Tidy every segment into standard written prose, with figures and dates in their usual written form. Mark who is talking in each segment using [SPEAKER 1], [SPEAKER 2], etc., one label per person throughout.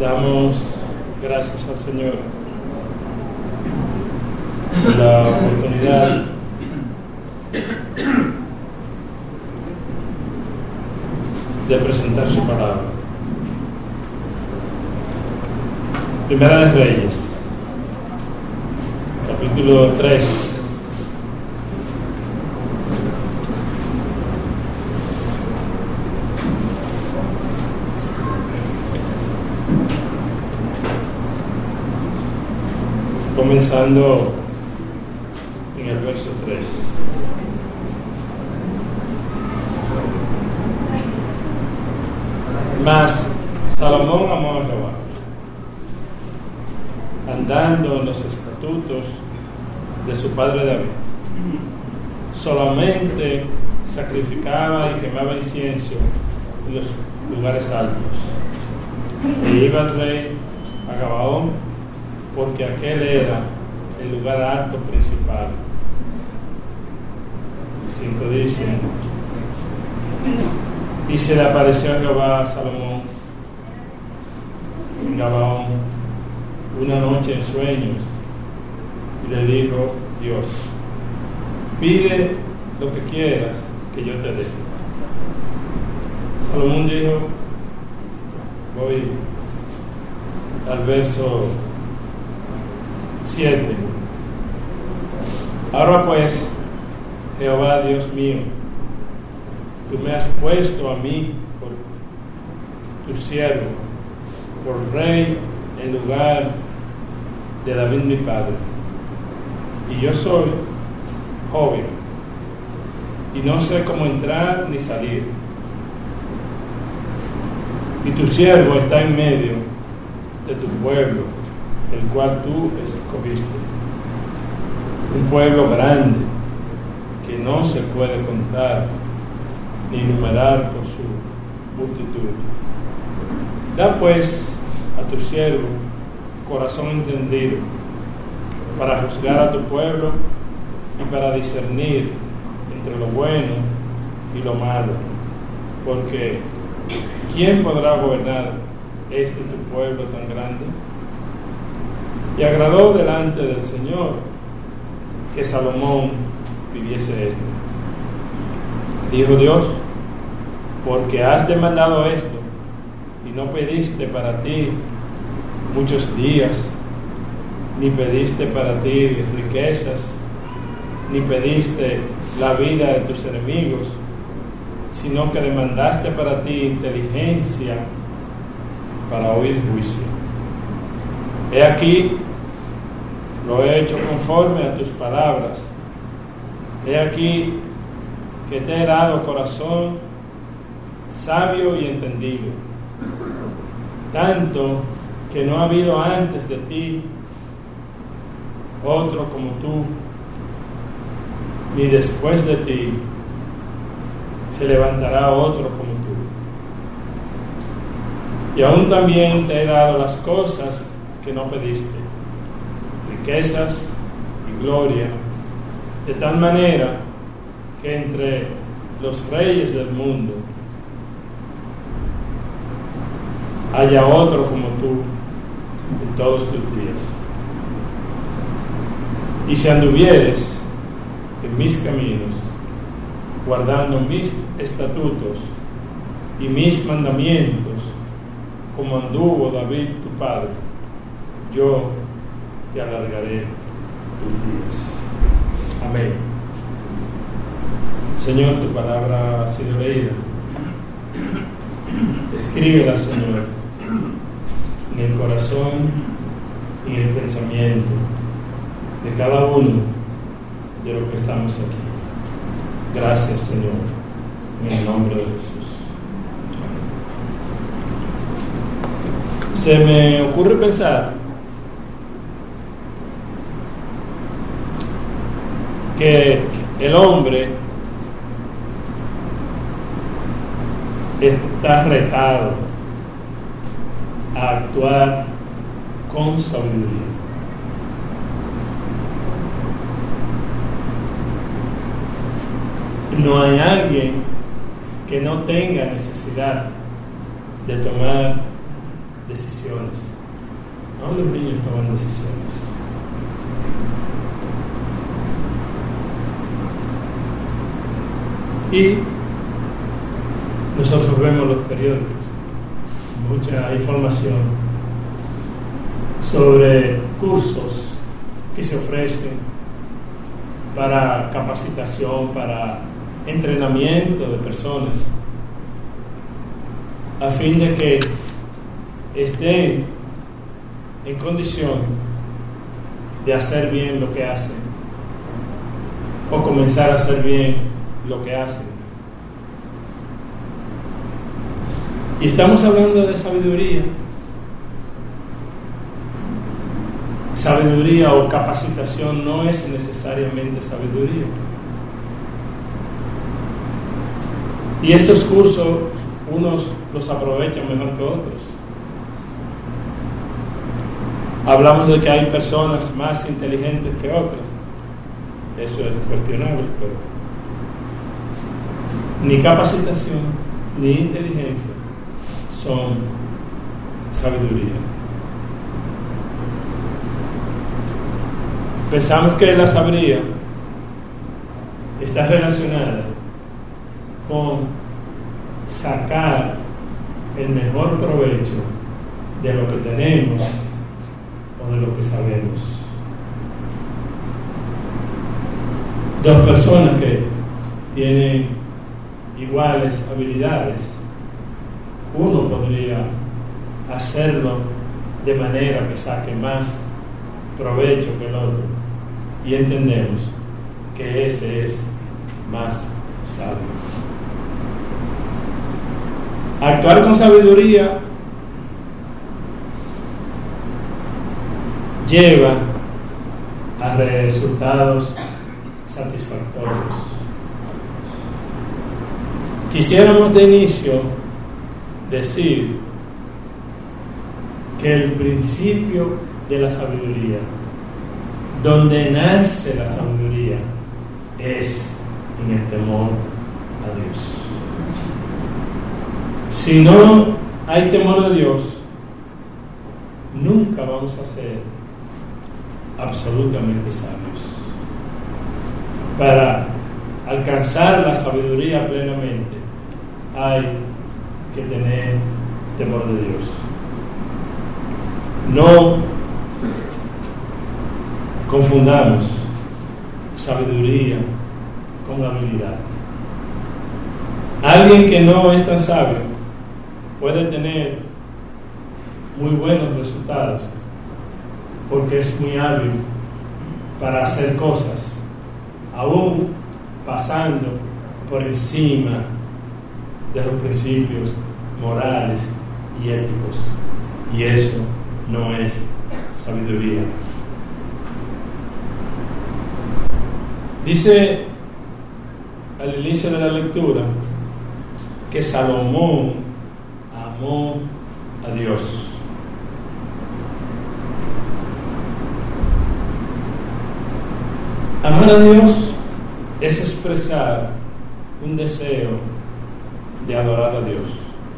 [SPEAKER 1] Damos gracias al Señor por la oportunidad de presentar su palabra. Primera de Reyes, capítulo 3. Comenzando en el verso 3. Mas Salomón amó a Jehová, andando en los estatutos de su padre David. Solamente sacrificaba y quemaba incienso en los lugares altos. E iba el rey a Gabaón, porque aquel era el lugar alto principal. El 5 dice: y se le apareció a Jehová a Salomón en Gabaón una noche en sueños, y le dijo Dios: pide lo que quieras que yo te dé. Salomón dijo, voy al verso 7. Ahora pues, Jehová Dios mío, tú me has puesto a mí por tu siervo, por rey en lugar de David mi padre. Y yo soy joven y no sé cómo entrar ni salir. Y tu siervo está en medio de tu pueblo, el cual tú escogiste, un pueblo grande que no se puede contar ni numerar por su multitud. Da pues a tu siervo corazón entendido para juzgar a tu pueblo y para discernir entre lo bueno y lo malo, porque ¿quién podrá gobernar tu pueblo tan grande? Y agradó delante del Señor que Salomón pidiese esto. Dijo Dios: porque has demandado esto y no pediste para ti muchos días, ni pediste para ti riquezas, ni pediste la vida de tus enemigos, sino que demandaste para ti inteligencia para oír juicio. He aquí, lo he hecho conforme a tus palabras. He aquí que te he dado corazón sabio y entendido, tanto que no ha habido antes de ti otro como tú, ni después de ti se levantará otro como tú. Y aún también te he dado las cosas que no pediste, riquezas y gloria, de tal manera que entre los reyes del mundo haya otro como tú en todos tus días. Y si anduvieres en mis caminos, guardando mis estatutos y mis mandamientos, como anduvo David tu padre, yo te alargaré tus días. Amén. Señor, tu palabra ha sido leída. Escríbela, Señor, en el corazón y en el pensamiento de cada uno de los que estamos aquí. Gracias, Señor, en el nombre de Jesús. Se me ocurre pensar que el hombre está retado a actuar con sabiduría. No hay alguien que no tenga necesidad de tomar decisiones. Aún los niños toman decisiones. Y nosotros vemos los periódicos, mucha información sobre cursos que se ofrecen para capacitación, para entrenamiento de personas, a fin de que estén en condición de hacer bien lo que hacen o comenzar a hacer bien lo que hacen. Y estamos hablando de sabiduría. Sabiduría o capacitación no es necesariamente sabiduría. Y estos cursos, unos los aprovechan mejor que otros. Hablamos de que hay personas más inteligentes que otras. Eso es cuestionable, pero ni capacitación ni inteligencia son sabiduría. Pensamos que la sabiduría está relacionada con sacar el mejor provecho de lo que tenemos o de lo que sabemos. Dos personas que tienen iguales habilidades, uno podría hacerlo de manera que saque más provecho que el otro, y entendemos que ese es más sabio. Actuar con sabiduría lleva a resultados satisfactorios. Quisiéramos de inicio decir que el principio de la sabiduría, donde nace la sabiduría, es en el temor a Dios. Si no hay temor de Dios, nunca vamos a ser absolutamente sabios. Para alcanzar la sabiduría plenamente, hay que tener temor de Dios. No confundamos sabiduría con habilidad. Alguien que no es tan sabio puede tener muy buenos resultados porque es muy hábil para hacer cosas, aún pasando por encima de los principios morales y éticos, y eso no es sabiduría. Dice al inicio de la lectura que Salomón amó a Dios. Amar a Dios es expresar un deseo de adorar a Dios.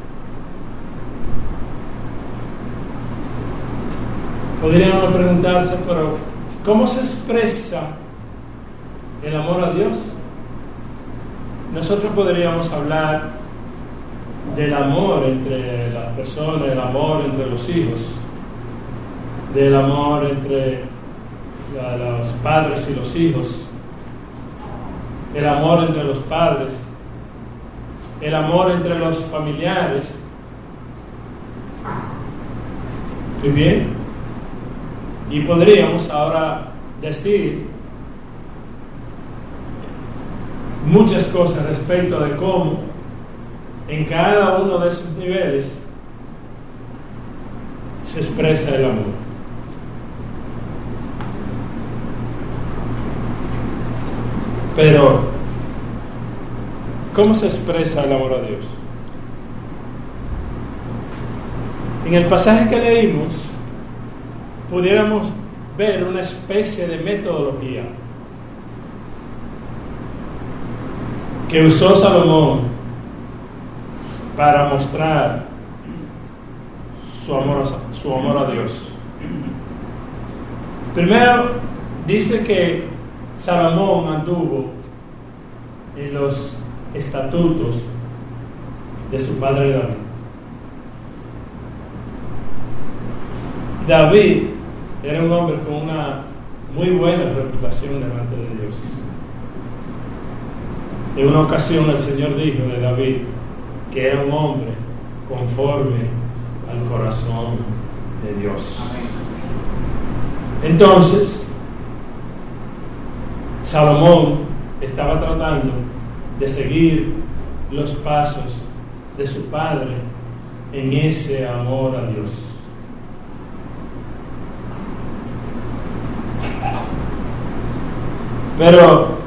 [SPEAKER 1] Podríamos preguntarse, pero ¿cómo se expresa el amor a Dios? Nosotros podríamos hablar del amor entre las personas, el amor entre los hijos, del amor entre los padres y los hijos, el amor entre los padres, el amor entre los familiares. ¿Muy bien? Y podríamos ahora decir muchas cosas respecto de cómo en cada uno de esos niveles se expresa el amor. Pero, ¿cómo se expresa el amor a Dios? En el pasaje que leímos, pudiéramos ver una especie de metodología que usó Salomón para mostrar su amor a Dios. Primero, dice que Salomón anduvo en los estatutos de su padre David. David era un hombre con una muy buena reputación delante de Dios. En una ocasión el Señor dijo de David que era un hombre conforme al corazón de Dios. Entonces, Salomón estaba tratando de seguir los pasos de su padre en ese amor a Dios. Pero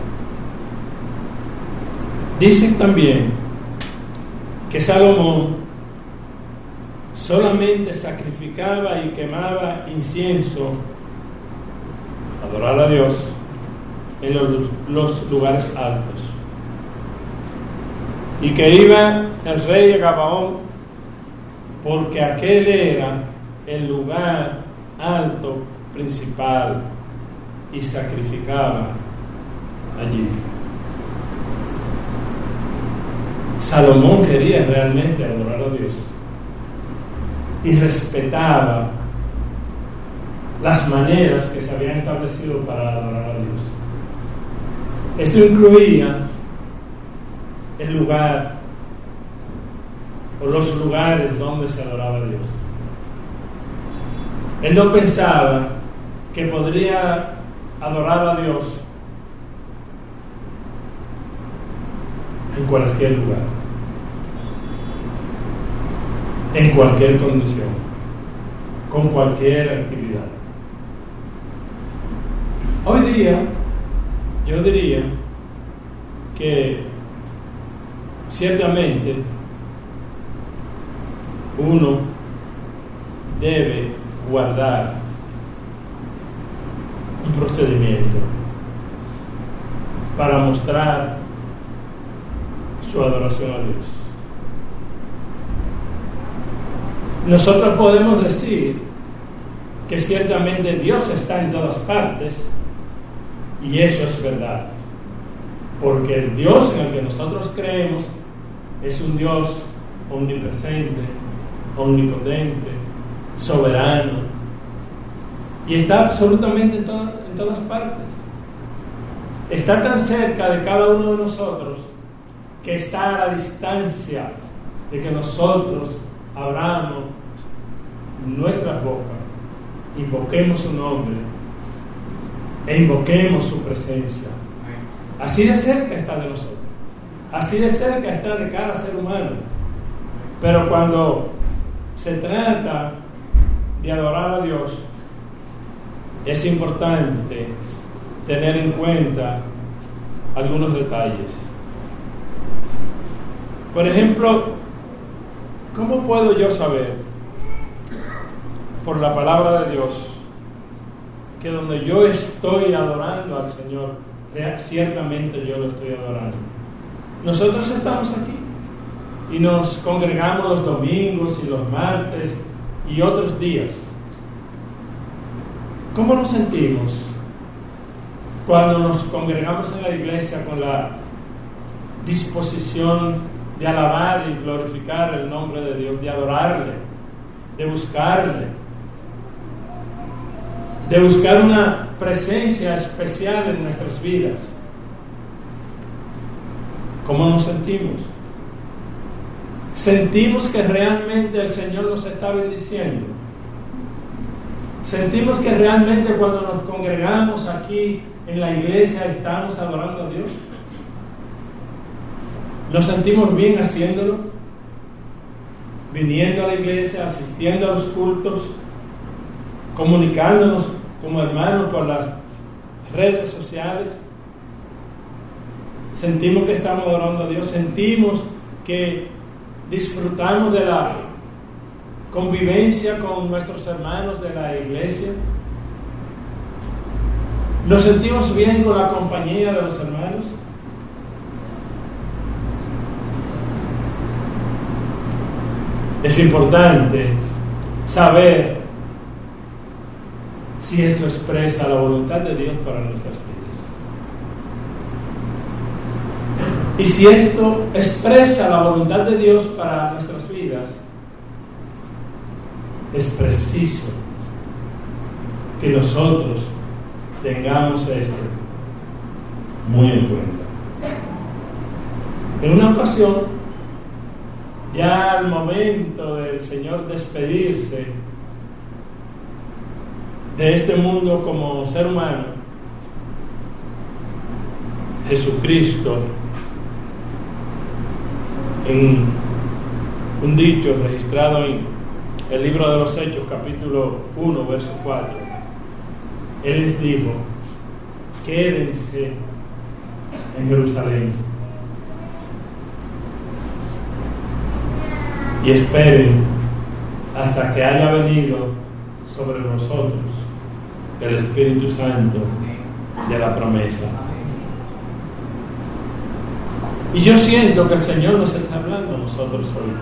[SPEAKER 1] dicen también que Salomón solamente sacrificaba y quemaba incienso, adorar a Dios, en los lugares altos. Y que iba el rey a Gabaón porque aquel era el lugar alto principal y sacrificaba allí. Salomón quería realmente adorar a Dios y respetaba las maneras que se habían establecido para adorar a Dios. Esto incluía el lugar o los lugares donde se adoraba a Dios. Él no pensaba que podría adorar a Dios en cualquier lugar, en cualquier condición, con cualquier actividad. Hoy día, yo diría que ciertamente uno debe guardar un procedimiento para mostrar su adoración a Dios. Nosotros podemos decir que ciertamente Dios está en todas partes, y eso es verdad, porque el Dios en el que nosotros creemos es un Dios omnipresente, omnipotente, soberano, y está absolutamente en todas partes. Está tan cerca de cada uno de nosotros que está a la distancia de que nosotros abramos nuestras bocas, invoquemos su nombre e invoquemos su presencia. Así de cerca está de nosotros, así de cerca está de cada ser humano. Pero cuando se trata de adorar a Dios, es importante tener en cuenta algunos detalles. Por ejemplo, ¿cómo puedo yo saber por la palabra de Dios que donde yo estoy adorando al Señor, ciertamente yo lo estoy adorando? Nosotros estamos aquí y nos congregamos los domingos y los martes y otros días. ¿Cómo nos sentimos cuando nos congregamos en la iglesia con la disposición de alabar y glorificar el nombre de Dios, de adorarle, de buscarle, de buscar una presencia especial en nuestras vidas? ¿Cómo nos sentimos? ¿Sentimos que realmente el Señor nos está bendiciendo? ¿Sentimos que realmente cuando nos congregamos aquí en la iglesia estamos adorando a Dios? ¿Nos sentimos bien haciéndolo? Viniendo a la iglesia, asistiendo a los cultos, comunicándonos como hermanos por las redes sociales. Sentimos que estamos adorando a Dios, sentimos que disfrutamos de la convivencia con nuestros hermanos de la iglesia, nos sentimos bien con la compañía de los hermanos. Es importante saber si esto expresa la voluntad de Dios para nuestras vidas. Y si esto expresa la voluntad de Dios para nuestras vidas, es preciso que nosotros tengamos esto muy en cuenta. En una ocasión, ya al momento del Señor despedirse de este mundo como ser humano, Jesucristo, en un dicho registrado en el libro de los Hechos, capítulo 1, verso 4, Él les dijo: quédense en Jerusalén y esperen hasta que haya venido sobre nosotros el Espíritu Santo de la promesa. Y yo siento que el Señor nos está hablando a nosotros hoy,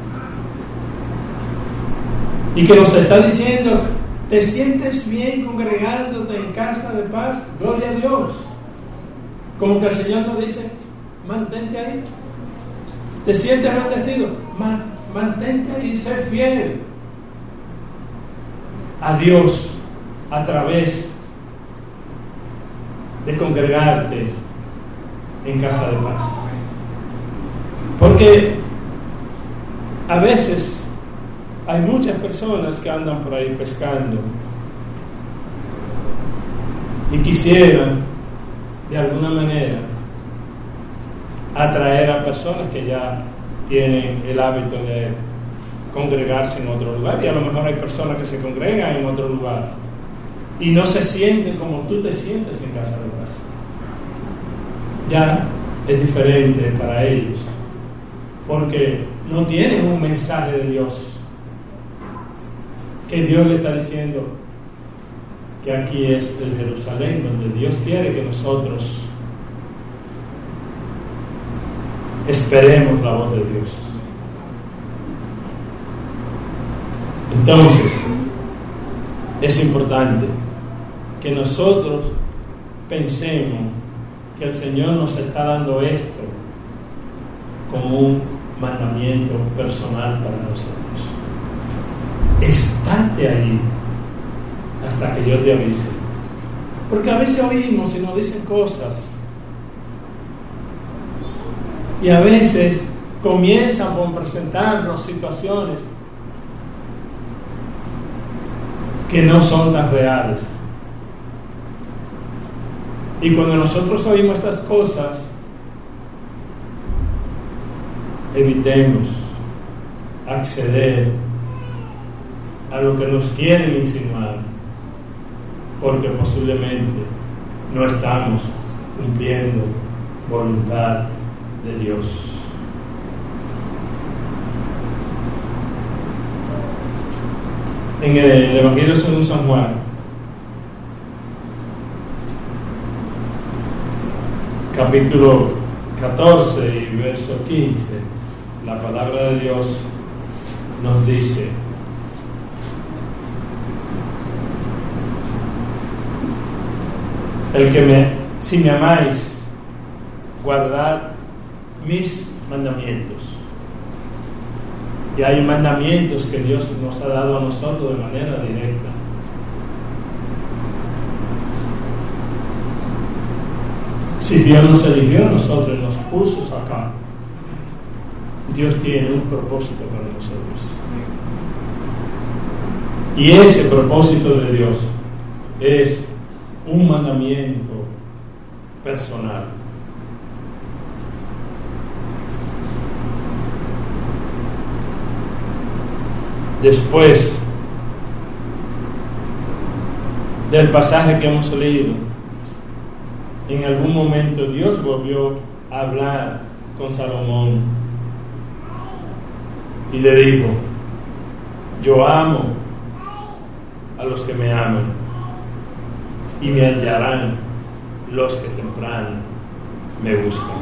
[SPEAKER 1] y que nos está diciendo: ¿te sientes bien congregándote en casa de paz? Gloria a Dios. Como que el Señor nos dice: mantente ahí. ¿Te sientes bendecido? Mantente ahí, sé fiel a Dios a través de congregarte en casa de paz. Porque a veces hay muchas personas que andan por ahí pescando y quisieran de alguna manera atraer a personas que ya tienen el hábito de congregarse en otro lugar, y a lo mejor hay personas que se congregan en otro lugar y no se sienten como tú te sientes en casa de paz. Ya es diferente para ellos, porque no tienen un mensaje de Dios, que Dios le está diciendo que aquí es el Jerusalén donde Dios quiere que nosotros esperemos la voz de Dios. Entonces, es importante que nosotros pensemos que el Señor nos está dando esto como un mandamiento personal para nosotros. Estate ahí hasta que yo te avise. Porque a veces oímos y nos dicen cosas, y a veces comienzan por presentarnos situaciones que no son tan reales. Y cuando nosotros oímos estas cosas, evitemos acceder a lo que nos quieren insinuar, porque posiblemente no estamos cumpliendo voluntad de Dios. En el Evangelio según San Juan, capítulo 14 y verso 15, la palabra de Dios nos dice: si me amáis, guardad mis mandamientos. Y hay mandamientos que Dios nos ha dado a nosotros de manera directa. Si Dios nos eligió a nosotros, nos puso acá, Dios tiene un propósito para nosotros. Y ese propósito de Dios es un mandamiento personal. Después del pasaje que hemos leído, en algún momento Dios volvió a hablar con Salomón y le dijo: yo amo a los que me aman, y me hallarán los que temprano me buscan.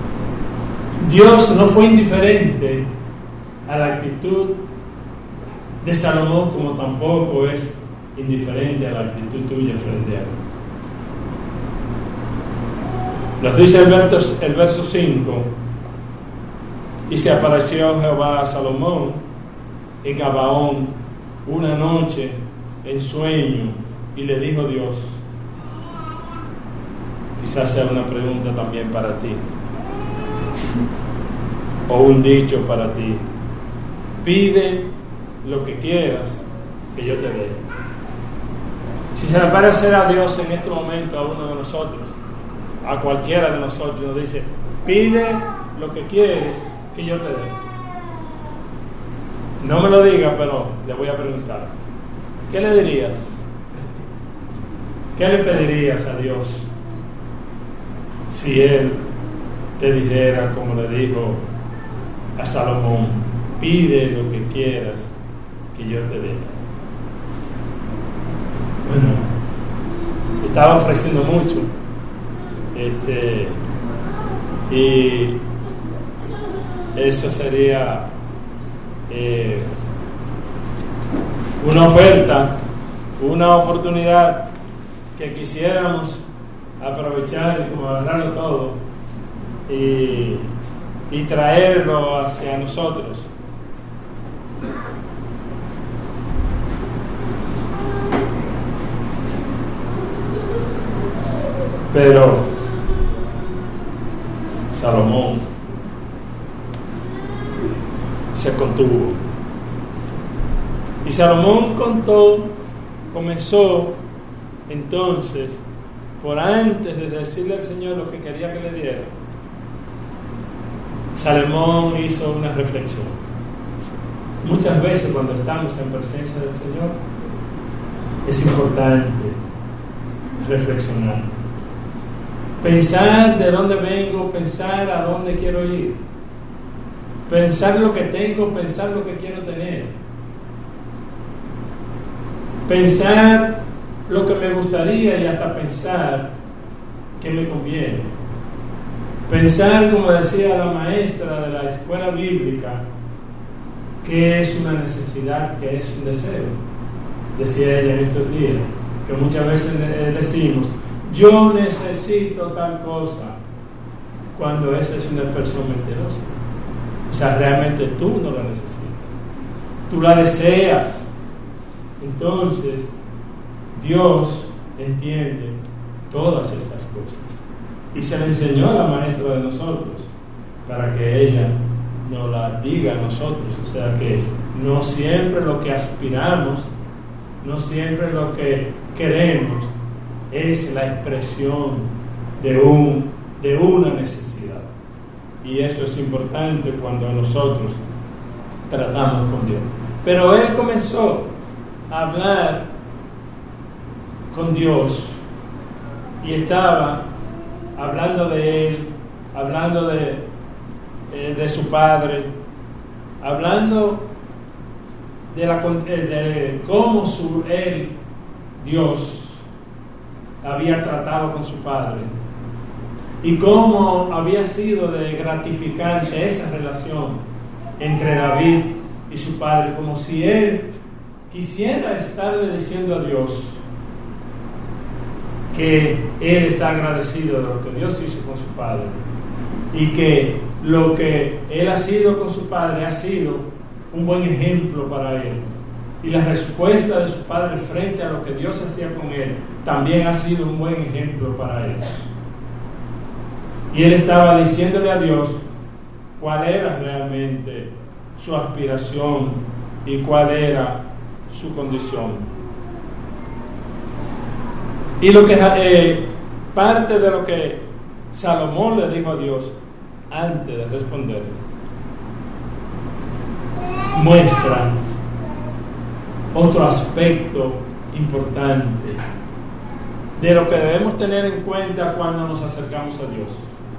[SPEAKER 1] Dios no fue indiferente a la actitud de Salomón, como tampoco es indiferente a la actitud tuya frente a él. Nos dice el verso 5: y se apareció Jehová a Salomón en Gabaón una noche en sueño, y le dijo Dios. Quizás sea una pregunta también para ti, o un dicho para ti: pide lo que quieras que yo te dé. Si se le aparece a Dios en este momento a uno de nosotros, a cualquiera de nosotros, nos dice: pide lo que quieres que yo te dé. No me lo diga, pero le voy a preguntar: ¿qué le dirías? ¿Qué le pedirías a Dios si Él te dijera, como le dijo a Salomón: pide lo que quieras que yo te dé? Bueno, estaba ofreciendo mucho, y eso sería una oferta, una oportunidad que quisiéramos aprovechar y como agarrarlo todo y traerlo hacia nosotros. Pero Salomón se contuvo. Y Salomón comenzó entonces, por antes de decirle al Señor lo que quería que le diera, Salomón hizo una reflexión. Muchas veces cuando estamos en presencia del Señor es importante reflexionar, pensar de dónde vengo, pensar a dónde quiero ir, pensar lo que tengo, pensar lo que quiero tener, pensar lo que me gustaría y hasta pensar que me conviene, pensar, como decía la maestra de la escuela bíblica, que es una necesidad, que es un deseo. Decía ella en estos días que muchas veces decimos: yo necesito tal cosa, cuando esa es una expresión mentirosa. O sea, realmente tú no la necesitas, tú la deseas. Entonces Dios entiende todas estas cosas y se le enseñó a la maestra de nosotros para que ella nos la diga a nosotros. O sea que no siempre lo que aspiramos, no siempre lo que queremos es la expresión de una necesidad, y eso es importante cuando nosotros tratamos con Dios. Pero él comenzó a hablar con Dios y estaba hablando de él, hablando de su padre, hablando de cómo Dios había tratado con su padre y cómo había sido de gratificante esa relación entre David y su padre, como si él quisiera estarle diciendo a Dios que él está agradecido de lo que Dios hizo con su padre y que lo que él ha sido con su padre ha sido un buen ejemplo para él, y la respuesta de su padre frente a lo que Dios hacía con él también ha sido un buen ejemplo para él. Y él estaba diciéndole a Dios cuál era realmente su aspiración y cuál era su condición. Y lo que parte de lo que Salomón le dijo a Dios antes de responderle muestra otro aspecto importante de lo que debemos tener en cuenta cuando nos acercamos a Dios,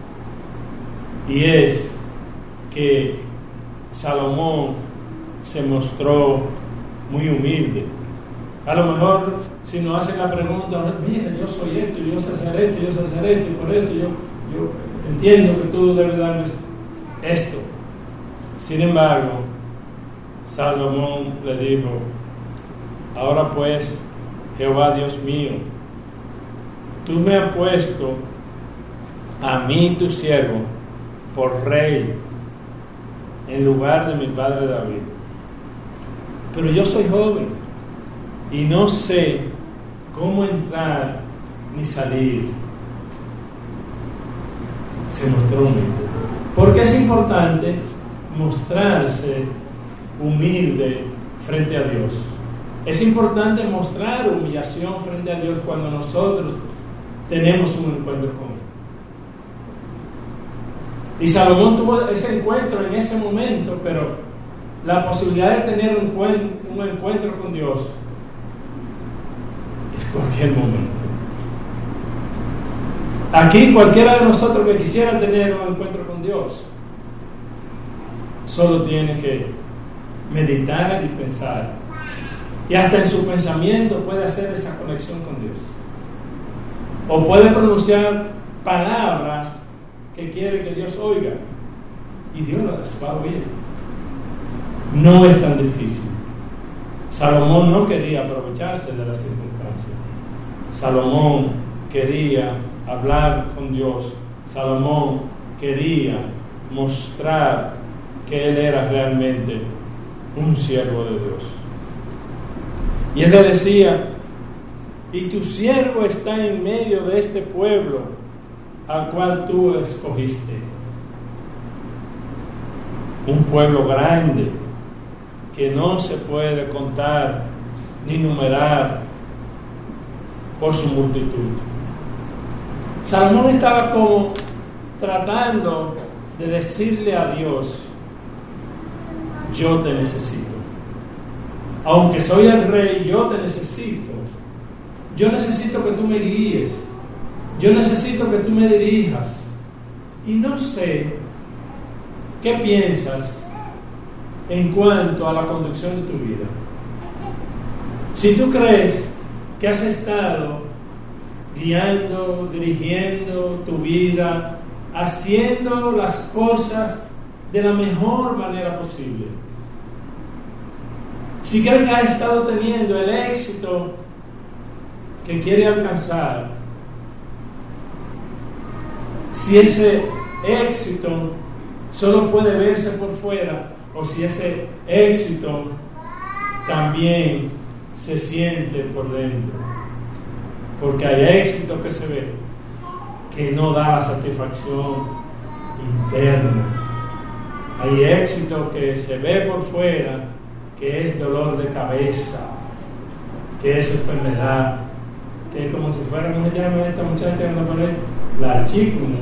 [SPEAKER 1] y es que Salomón se mostró muy humilde. A lo mejor si nos hacen la pregunta: mira, yo soy esto, yo sé hacer esto, yo sé hacer esto, y por eso yo entiendo que tú debes darme esto. Sin embargo, Salomón le dijo: ahora pues, Jehová Dios mío, tú me has puesto a mí tu siervo por rey en lugar de mi padre David, pero yo soy joven y no sé cómo entrar ni salir. Se mostró humilde, porque es importante mostrarse humilde frente a Dios. Es importante mostrar humillación frente a Dios cuando nosotros tenemos un encuentro con Él. Y Salomón tuvo ese encuentro en ese momento, pero la posibilidad de tener un encuentro con Dios es cualquier momento. Aquí cualquiera de nosotros que quisiera tener un encuentro con Dios solo tiene que meditar y pensar, y hasta en su pensamiento puede hacer esa conexión con Dios, o puede pronunciar palabras que quiere que Dios oiga y Dios las va a oír. No es tan difícil. Salomón no quería aprovecharse de las circunstancias. Salomón quería hablar con Dios. Salomón quería mostrar que él era realmente un siervo de Dios. Y él le decía: y tu siervo está en medio de este pueblo al cual tú escogiste. Un pueblo grande que no se puede contar ni numerar por su multitud. Salomón estaba como tratando de decirle a Dios: yo te necesito. Aunque soy el rey, yo te necesito. Yo necesito que tú me guíes. Yo necesito que tú me dirijas. Y no sé qué piensas en cuanto a la conducción de tu vida. Si tú crees que has estado guiando, dirigiendo tu vida, haciendo las cosas de la mejor manera posible, si crees que has estado teniendo el éxito que quiere alcanzar, si ese éxito solo puede verse por fuera, o si ese éxito también se siente por dentro, porque hay éxito que se ve que no da la satisfacción interna. Hay éxito que se ve por fuera, que es dolor de cabeza, que es enfermedad, que es como si fuera, ¿cómo se llama esta muchacha en la pared? La chikungunya,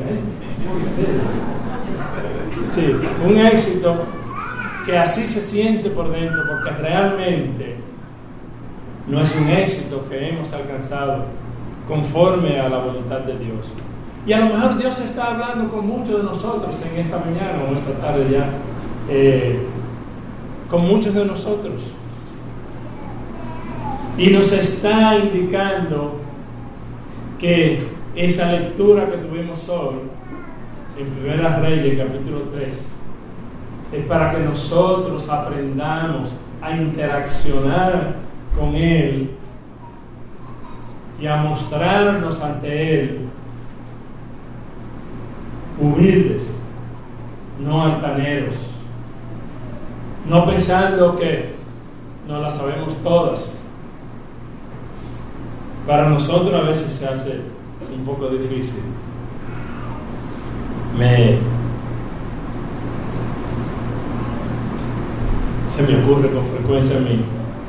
[SPEAKER 1] Sí, un éxito que así se siente por dentro, porque realmente no es un éxito que hemos alcanzado conforme a la voluntad de Dios. Y a lo mejor Dios está hablando con muchos de nosotros en esta mañana o esta tarde ya, con muchos de nosotros, y nos está indicando que esa lectura que tuvimos hoy en Primera Reyes capítulo 3 es para que nosotros aprendamos a interaccionar con Él y a mostrarnos ante Él humildes, no altaneros, no pensando que no las sabemos todas. Para nosotros a veces se hace un poco difícil. Se me ocurre con frecuencia a mí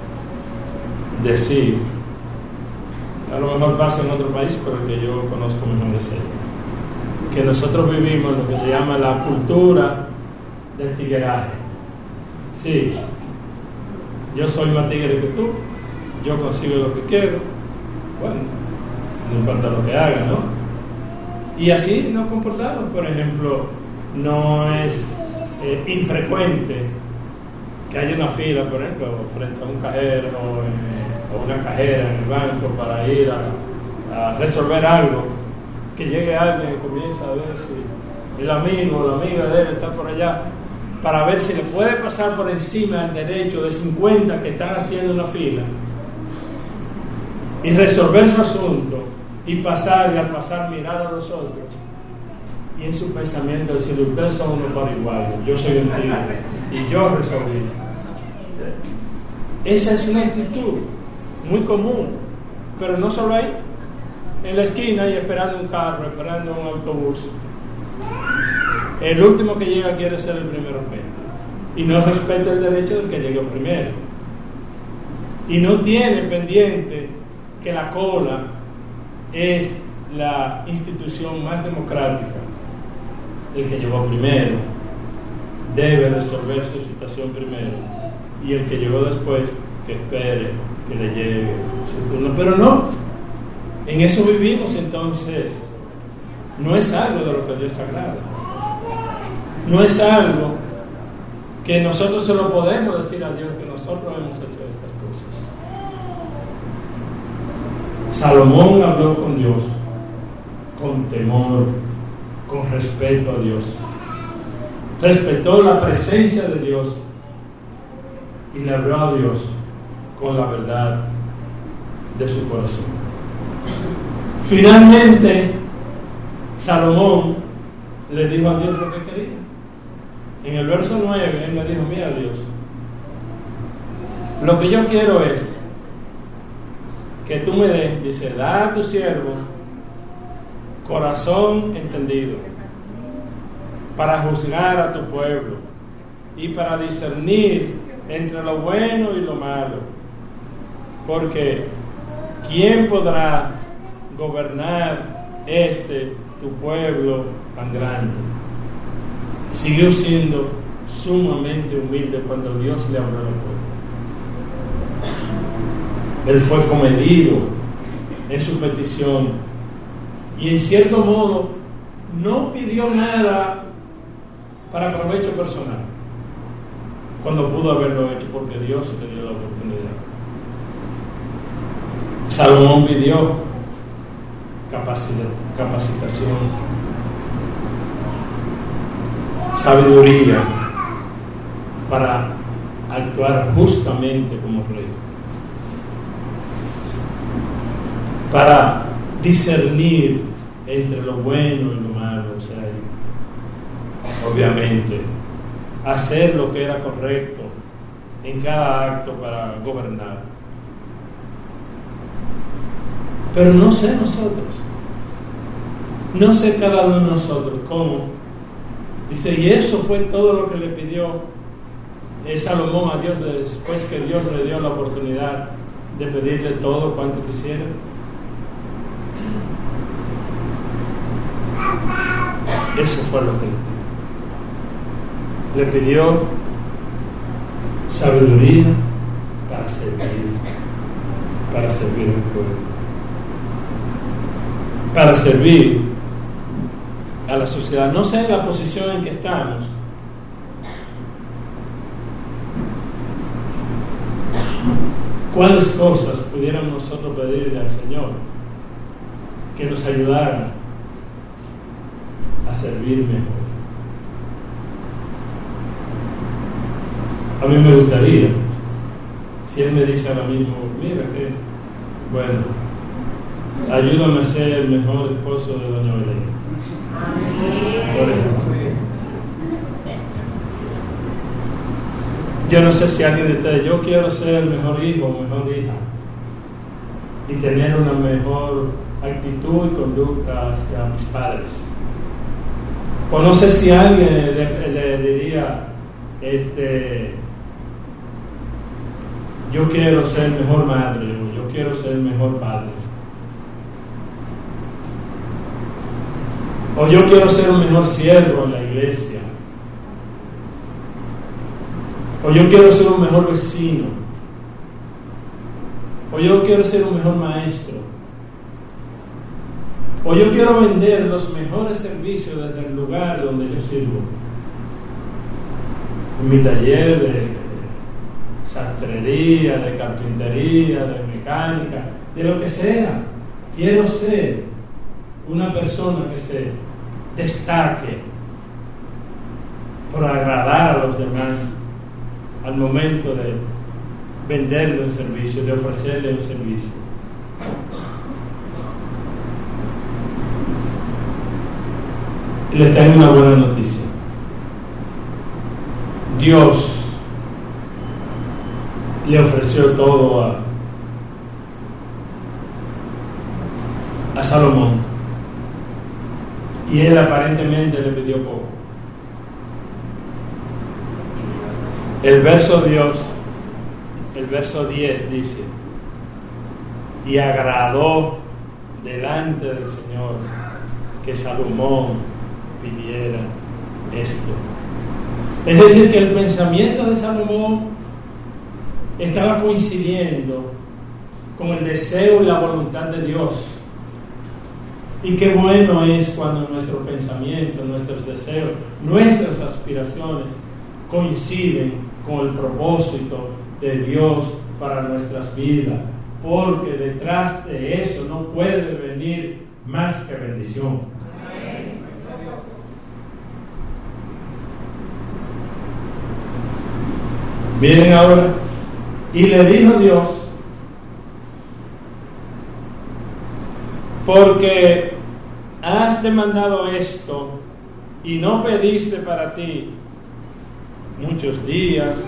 [SPEAKER 1] decir, a lo mejor pasa en otro país, pero el que yo conozco mejor es él, que nosotros vivimos lo que se llama la cultura del tigueraje. Sí, yo soy más tigre que tú, yo consigo lo que quiero, bueno, no importa lo que haga, ¿no? Y así nos comportamos. Por ejemplo, no es infrecuente que haya una fila, por ejemplo, frente a un cajero o una cajera en el banco para ir a resolver algo, que llegue alguien y comienza a ver si el amigo o la amiga de él está por allá, para ver si le puede pasar por encima el derecho de 50 que están haciendo una fila y resolver su asunto y pasar, y al pasar mirar a los otros y en su pensamiento decir: ustedes son unos paraguayos, yo soy un tigre y yo resolví. Esa es una actitud muy común, pero no solo ahí, en la esquina y esperando un carro, esperando un autobús. El último que llega quiere ser el primero y no respeta el derecho del que llegó primero, y no tiene pendiente que la cola es la institución más democrática. El que llegó primero debe resolver su situación primero, y el que llegó después que espere que le llegue su turno. Pero no, en eso vivimos. Entonces no es algo de lo que Dios agrada, no es algo que nosotros se lo podemos decir a Dios, que nosotros hemos hecho estas cosas. Salomón habló con Dios con temor, con respeto a Dios, respetó la presencia de Dios y le habló a Dios con la verdad de su corazón. Finalmente, Salomón le dijo a Dios lo que quería. En el verso 9, él le dijo: mira, Dios, lo que yo quiero es que tú me des, dice, da a tu siervo corazón entendido para juzgar a tu pueblo y para discernir entre lo bueno y lo malo, porque ¿quién podrá gobernar tu pueblo tan grande? Siguió siendo sumamente humilde cuando Dios le habló al pueblo. Él fue comedido en su petición y en cierto modo no pidió nada para provecho personal, cuando pudo haberlo hecho, porque Dios le dio la oportunidad. Salomón pidió capacitación, sabiduría para actuar justamente como rey, para discernir entre lo bueno y lo malo, o sea, obviamente hacer lo que era correcto en cada acto para gobernar. Pero no sé nosotros, no sé cada uno de nosotros cómo. Dice, y eso fue todo lo que le pidió Salomón a Dios después que Dios le dio la oportunidad de pedirle todo cuanto quisiera. Eso fue lo que le pidió: sabiduría para servir al pueblo, para servir a la sociedad. No sé la posición en que estamos, cuáles cosas pudiéramos nosotros pedirle al Señor que nos ayudaran a servir mejor. A mí me gustaría, si Él me dice ahora mismo, mira que, bueno, ayúdame a ser el mejor esposo de doña Belén, por ejemplo. Yo no sé si alguien de ustedes, yo quiero ser el mejor hijo o mejor hija y tener una mejor actitud y conducta hacia mis padres. O no sé si alguien le diría, yo quiero ser mejor madre, o yo quiero ser mejor padre, o yo quiero ser un mejor siervo en la iglesia, o yo quiero ser un mejor vecino, o yo quiero ser un mejor maestro, o yo quiero vender los mejores servicios desde el lugar donde yo sirvo, en mi taller de sastrería, de carpintería, de mecánica, de lo que sea. Quiero ser una persona que se destaque por agradar a los demás al momento de venderle un servicio, de ofrecerle un servicio. Y les tengo una buena noticia. Dios le ofreció todo a Salomón, y él aparentemente le pidió poco. El verso 10 dice: y agradó delante del Señor que Salomón pidiera esto. Es decir, que el pensamiento de Salomón estaba coincidiendo con el deseo y la voluntad de Dios. Y qué bueno es cuando nuestro pensamiento, nuestros deseos, nuestras aspiraciones coinciden con el propósito de Dios para nuestras vidas, porque detrás de eso no puede venir más que bendición. Miren ahora, y le dijo Dios: porque has demandado esto y no pediste para ti muchos días,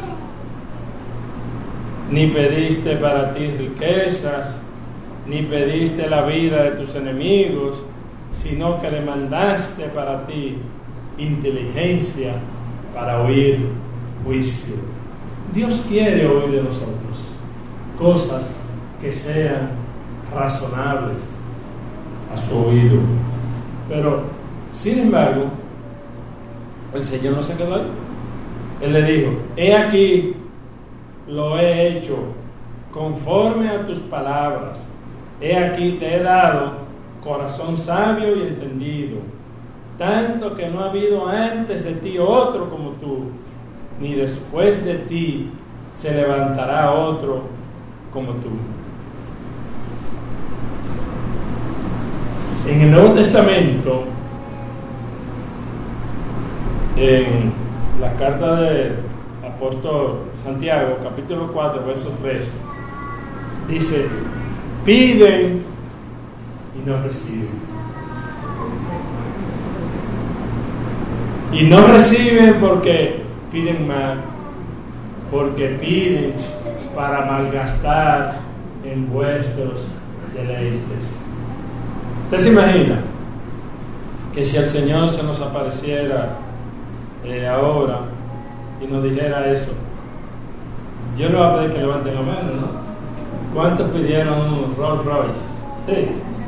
[SPEAKER 1] ni pediste para ti riquezas, ni pediste la vida de tus enemigos, sino que demandaste para ti inteligencia para oír juicio. Dios quiere oír de nosotros cosas que sean razonables a su oído. Pero, sin embargo, el Señor no se quedó ahí. Él le dijo: he aquí, lo he hecho conforme a tus palabras. He aquí, te he dado corazón sabio y entendido, tanto que no ha habido antes de ti otro como tú, ni después de ti se levantará otro como tú. En el Nuevo Testamento, en la carta del apóstol Santiago, capítulo 4, verso 3, dice: piden y no reciben. Y no reciben porque piden mal, porque piden para malgastar en vuestros deleites. ¿Usted se imagina que si el Señor se nos apareciera ahora y nos dijera eso? Yo no voy a pedir que levanten la mano, ¿no? ¿Cuántos pidieron un Rolls Royce? Sí.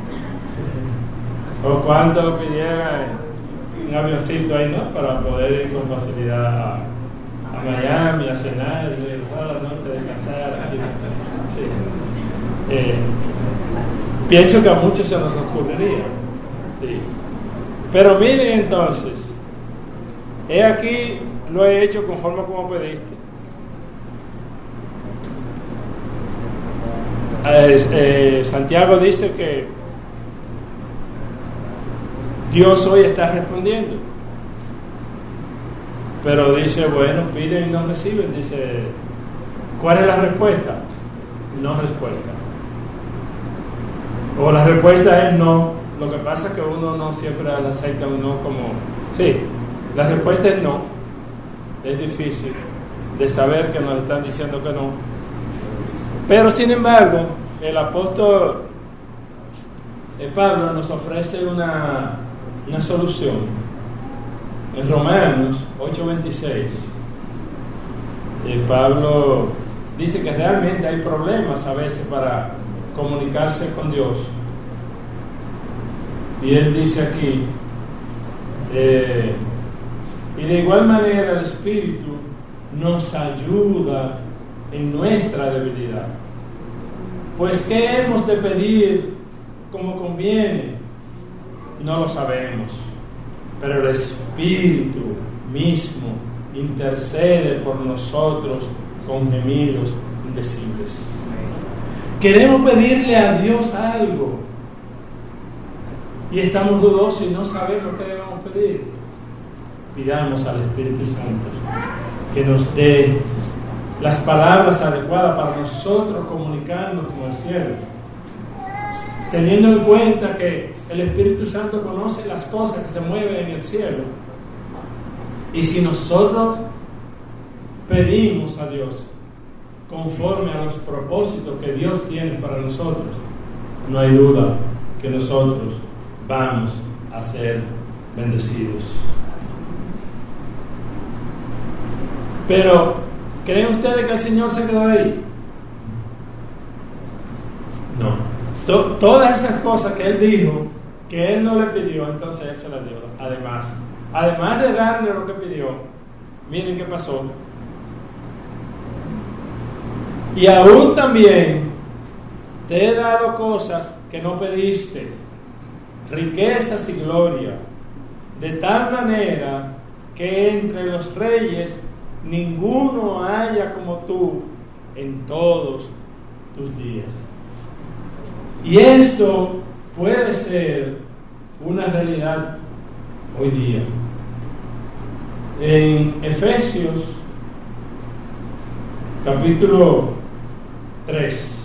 [SPEAKER 1] ¿O cuántos pidieran un avioncito ahí, ¿no? Para poder ir con facilidad a Miami, a cenar, y regresar a la noche, descansar aquí. Sí. Pienso que a muchos se nos ocurriría. Sí. Pero miren entonces, he aquí, lo he hecho conforme como pediste. Santiago dice que Dios hoy está respondiendo, pero dice: bueno, piden y no reciben. Dice, ¿cuál es la respuesta? No respuesta. O la respuesta es no. Lo que pasa es que uno no siempre la acepta un no como sí. La respuesta es no. Es difícil de saber que nos están diciendo que no. Pero sin embargo, el apóstol Pablo nos ofrece una solución. En Romanos 8:26, Pablo dice que realmente hay problemas a veces para comunicarse con Dios. Y él dice aquí: y de igual manera el Espíritu nos ayuda en nuestra debilidad. Pues ¿qué hemos de pedir como conviene? No lo sabemos, pero el Espíritu mismo intercede por nosotros con gemidos indecibles. Queremos pedirle a Dios algo y estamos dudosos y no sabemos qué debemos pedir. pidamos al Espíritu Santo que nos dé las palabras adecuadas para nosotros comunicarnos con el cielo, teniendo en cuenta que el Espíritu Santo conoce las cosas que se mueven en el cielo. Y si nosotros pedimos a Dios conforme a los propósitos que Dios tiene para nosotros, no hay duda que nosotros vamos a ser bendecidos. Pero, ¿creen ustedes que el Señor se quedó ahí? No. Todas esas cosas que Él dijo, que Él no le pidió, entonces Él se las dio. Además de darle lo que pidió, miren qué pasó. Y aún también te he dado cosas que no pediste, riquezas y gloria, de tal manera que entre los reyes ninguno haya como tú en todos tus días. Y esto puede ser una realidad hoy día. En Efesios capítulo 3,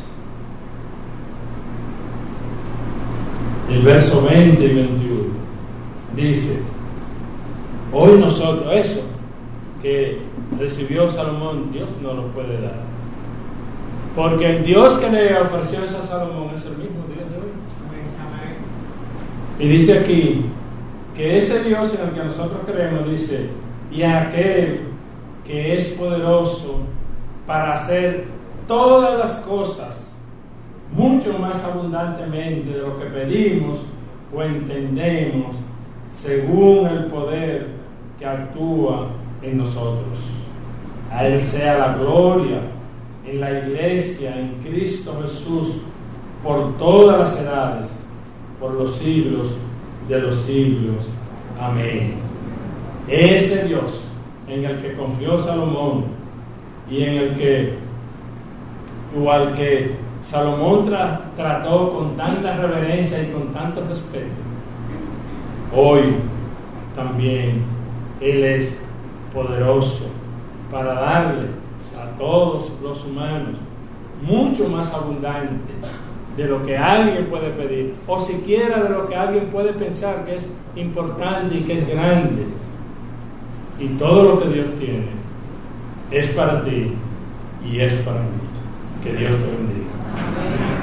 [SPEAKER 1] el verso 20 y 21, dice: hoy nosotros, eso que recibió Salomón, Dios no lo puede dar, porque el Dios que le ofreció eso a Salomón es el mismo Dios de hoy. Y dice aquí que ese Dios en el que nosotros creemos, dice: y aquel que es poderoso para hacer todas las cosas mucho más abundantemente de lo que pedimos o entendemos, según el poder que actúa en nosotros. A Él sea la gloria en la iglesia, en Cristo Jesús, por todas las edades, por los siglos de los siglos. Amén. Ese Dios en el que confió Salomón y en el que, o al que Salomón trató con tanta reverencia y con tanto respeto, hoy también Él es poderoso para darle a todos los humanos mucho más abundante de lo que alguien puede pedir, o siquiera de lo que alguien puede pensar que es importante y que es grande. Y todo lo que Dios tiene es para ti y es para mí. Que Dios te bendiga.